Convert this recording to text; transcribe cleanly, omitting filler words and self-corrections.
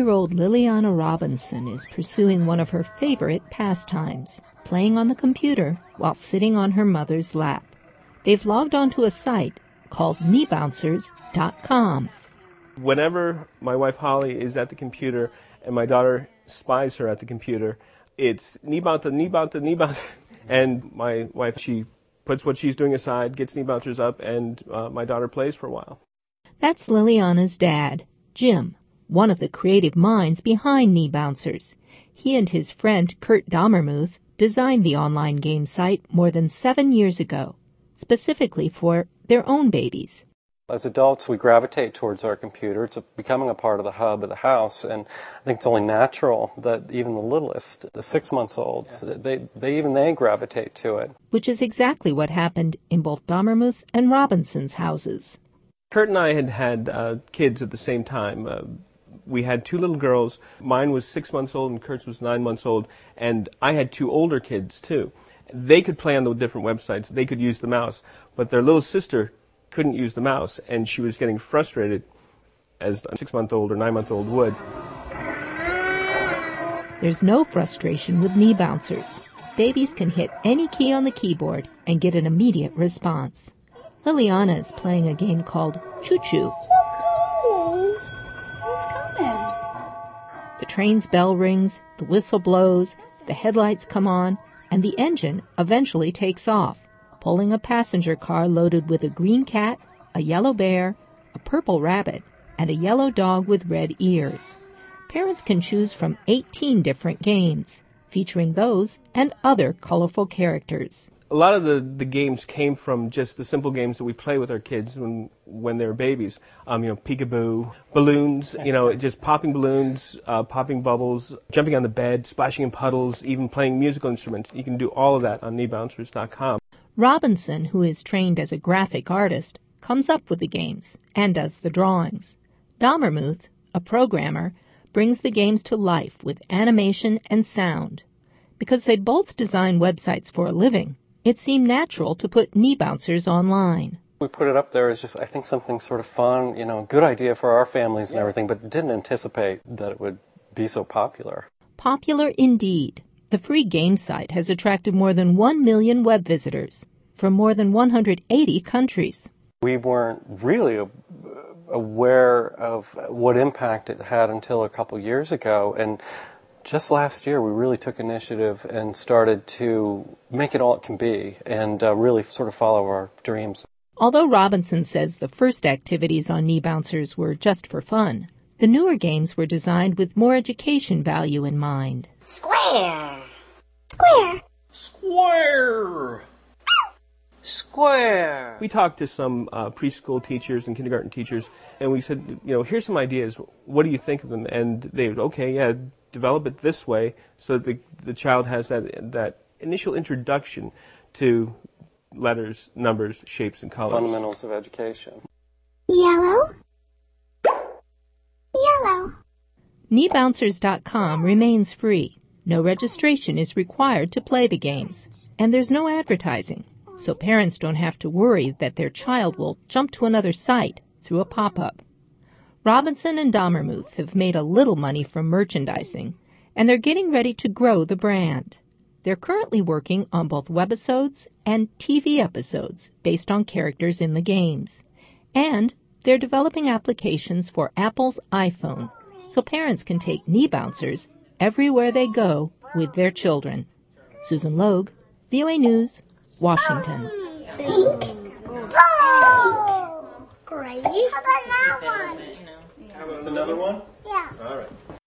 7-year-old Liliana Robinson is pursuing one of her favorite pastimes, playing on the computer while sitting on her mother's lap. They've logged onto a site called kneebouncers.com. Whenever my wife Holly is at the computer and my daughter spies her at the computer, it's knee bouncer, knee bouncer, knee bouncer. And my wife, she puts what she's doing aside, gets knee bouncers up, and my daughter plays for a while. That's Liliana's dad, Jim, one of the creative minds behind Knee Bouncers. He and his friend Kurt Dommermuth designed the online game site more than 7 years ago, specifically for their own babies. As adults, we gravitate towards our computer. It's becoming a part of the hub of the house, and I think it's only natural that even the littlest, the 6-month-olds, they gravitate to it. Which is exactly what happened in both Dommermuth's and Robinson's houses. Kurt and I had kids at the same time. We had 2 little girls. Mine was 6 months old and Kurt's was 9 months old, and I had 2 older kids too. They could play on the different websites. They could use the mouse, but their little sister couldn't use the mouse, and she was getting frustrated, as a 6-month-old or 9-month-old would. There's no frustration with Knee Bouncers. Babies can hit any key on the keyboard and get an immediate response. Liliana is playing a game called Choo Choo. Who's coming? The train's bell rings, the whistle blows, the headlights come on, and the engine eventually takes off, pulling a passenger car loaded with a green cat, a yellow bear, a purple rabbit, and a yellow dog with red ears. Parents can choose from 18 different games, featuring those and other colorful characters. A lot of the games came from just the simple games that we play with our kids when they're babies. Peekaboo, balloons, just popping balloons, popping bubbles, jumping on the bed, splashing in puddles, even playing musical instruments. You can do all of that on kneebouncers.com. Robinson, who is trained as a graphic artist, comes up with the games and does the drawings. Dommermuth, a programmer, brings the games to life with animation and sound. Because they both design websites for a living, it seemed natural to put Knee Bouncers online. We put it up there as just, I think, something sort of fun, good idea for our families and everything, but didn't anticipate that it would be so popular. Popular indeed. The free game site has attracted more than 1 million web visitors from more than 180 countries. We weren't really aware of what impact it had until a couple years ago, and just last year we really took initiative and started to make it all it can be and really sort of follow our dreams. Although Robinson says the first activities on Knee Bouncers were just for fun, the newer games were designed with more education value in mind. Square. Square. Square. Square. We talked to some preschool teachers and kindergarten teachers, and we said, here's some ideas. What do you think of them? And they would, develop it this way so that the child has that initial introduction to letters, numbers, shapes, and colors. Fundamentals of education. Yellow. Yellow. Kneebouncers.com remains free. No registration is required to play the games, and there's no advertising, so parents don't have to worry that their child will jump to another site through a pop-up. Robinson and Dommermuth have made a little money from merchandising, and they're getting ready to grow the brand. They're currently working on both webisodes and TV episodes based on characters in the games. And they're developing applications for Apple's iPhone, so parents can take Knee Bouncers everywhere they go with their children. Susan Logue, VOA News, Washington. Pink. Blue. Great. How about that one? Another one? Yeah. All right.